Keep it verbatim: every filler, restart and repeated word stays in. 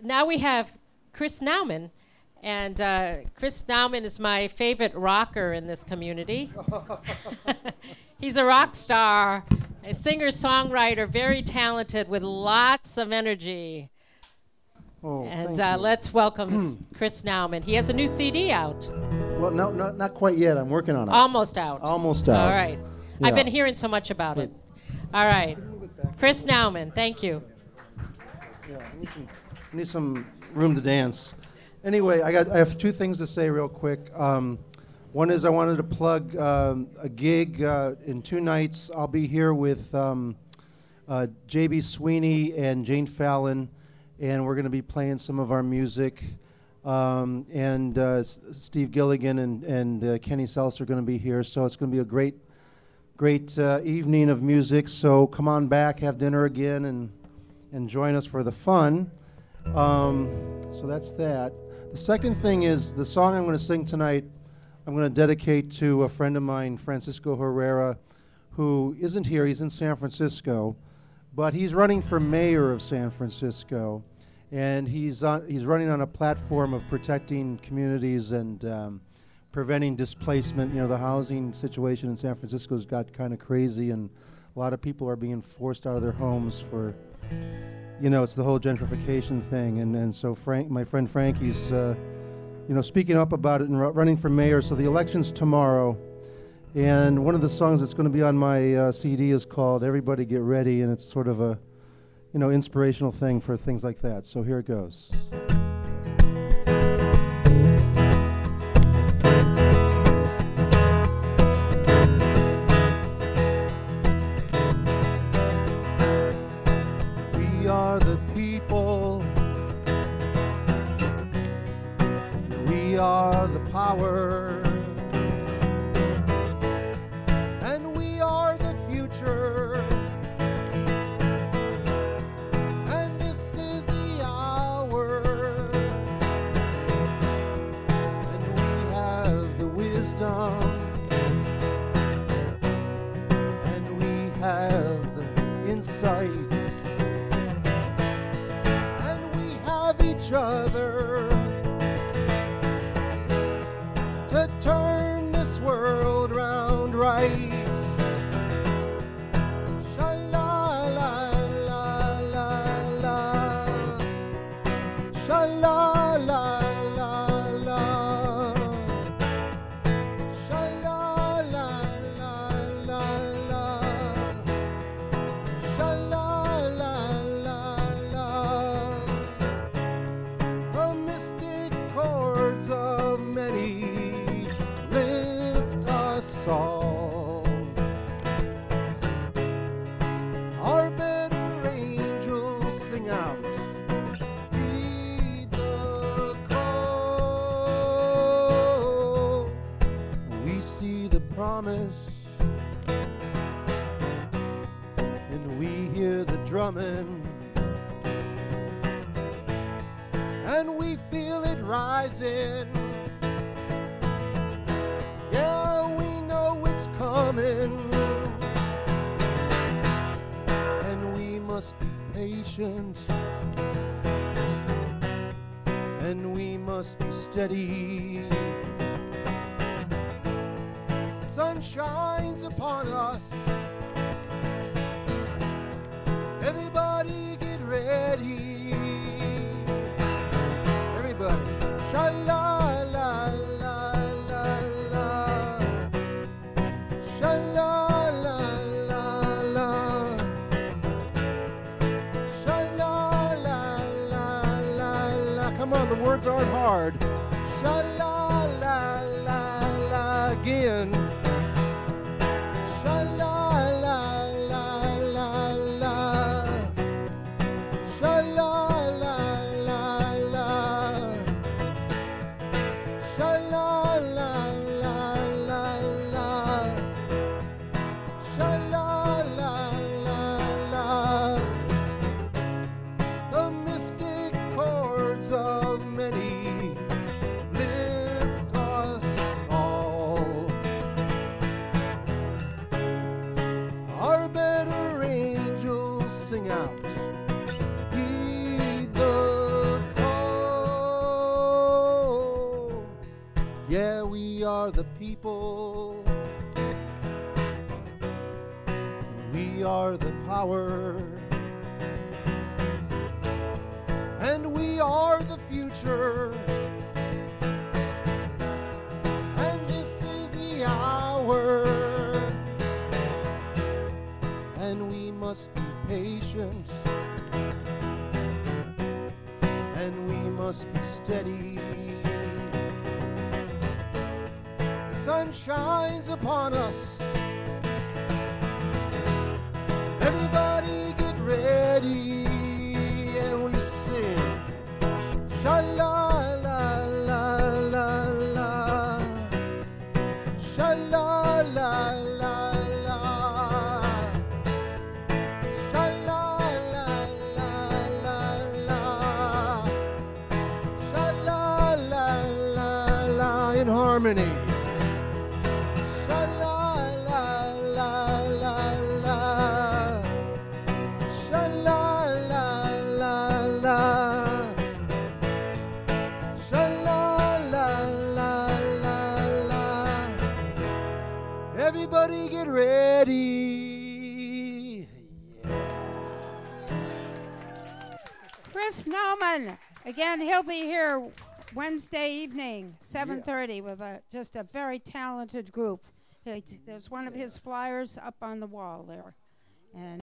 now we have Chris Nauman. And uh, Chris Nauman is my favorite rocker in this community. He's a rock star, a singer-songwriter, very talented with lots of energy. Oh, and thank uh, you. let's welcome Chris Nauman. He has a new C D out. Well, no, no, not quite yet. I'm working on it. Almost out. Almost out. All right. Yeah. I've been hearing so much about it. All right. Chris Nauman, thank you. Yeah, I need some, I need some room to dance. Anyway, I got I have two things to say real quick. Um, one is I wanted to plug um, a gig uh, in two nights. I'll be here with um, uh, J B. Sweeney and Jane Fallon, and we're going to be playing some of our music. Um, and uh, S- Steve Gilligan and, and uh, Kenny Seltz are going to be here, so it's going to be a great, great uh, evening of music. So come on back, have dinner again, and and join us for the fun. Um, so that's that. The second thing is the song I'm going to sing tonight, I'm going to dedicate to a friend of mine, Francisco Herrera, who isn't here. He's in San Francisco, but he's running for mayor of San Francisco, and he's on, he's running on a platform of protecting communities and um, preventing displacement. You know, the housing situation in San Francisco's got kind of crazy, and a lot of people are being forced out of their homes for, you know, it's the whole gentrification thing. And, and so Frank, my friend Frankie's, uh, you know, speaking up about it and ru- running for mayor. So the election's tomorrow. And one of the songs that's going to be on my uh, C D is called Everybody Get Ready. And it's sort of a, you know, inspirational thing for things like that. So here it goes. We are the people. We are the power. And we are the future. And this is the hour. And we have the wisdom. And we have the insight. Each other to turn this world round right. Sha-la, la, la, la, la. Sha-la, la, la, la. Sha-la, la, la, la, la. Sha-la, la, la, la. The mystic chords of many lift us all. Our better angels sing out, heed the call. We see the promise, and we hear the drumming. And we feel it rising. Yeah, we know it's coming. And we must be patient. And we must be steady. The sun shines upon us. Everybody get ready. Sha-la, la, la, la, la. Sha-la, la, la, la. Sha-la, la, la, la, la. Come on, the words aren't hard. Sha-la, la, la, la, again. Sha-la, la, la, la, la. Sha-la. Of many lift are the people. We are the power. And we are the future. And this is the hour. And we must be patient. And we must be steady. The sun shines upon us. Everybody get ready. And we sing. Sha-la-la-la-la-la. Sha-la-la-la-la. Sha-la-la-la-la. Sha-la-la-la-la. In harmony. Sha-la-la-la-la. Sha-la-la-la-la. Sha-la-la-la-la. Everybody get ready. Chris Nauman. Again, he'll be here Wednesday evening, seven thirty, with a, just a very talented group. There's one of his flyers up on the wall there. And